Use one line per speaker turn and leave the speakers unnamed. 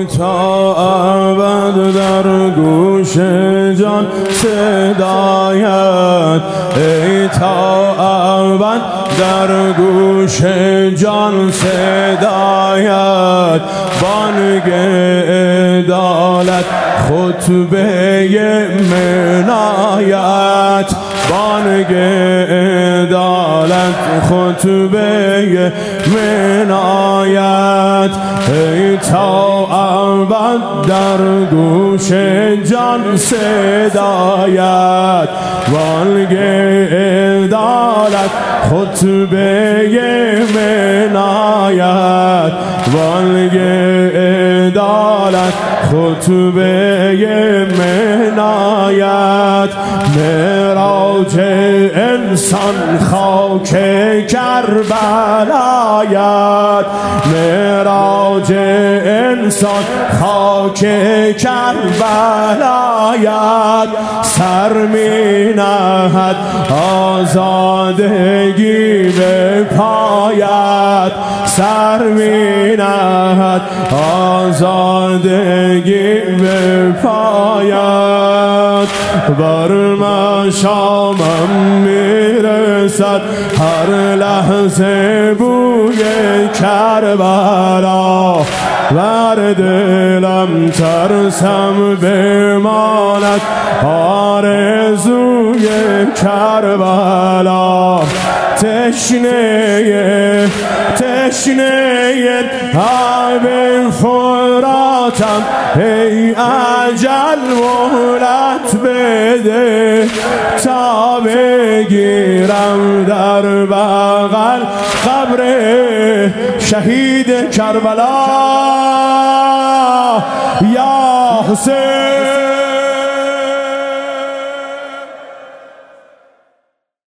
ای تا ابد در گوش جان صدایت، ای تا ابد در گوش جان صدایت، بانگ عدالت خطبه منایت، بانگ عدالت خطبه منایت، ای تا ابد در گوش جان صدایت، بانگ عدالت خطبه منایت، بانگ عدالت خطبه منایت، معراج انسان خاک کربلایت، معراج انسان خاک کربلایت، سر می نهد آزادگی به پایت، سر می نهد آزادگی به پایت، بر مشامم میرسد هر لحظه بوی کربلا، بر دلم ترسم بماند آرزوی کربلا، تشنه آب فراتم، ای اجل مهلت بده تا بگیرم در بغل قبر شهید کربلا، یا حسین.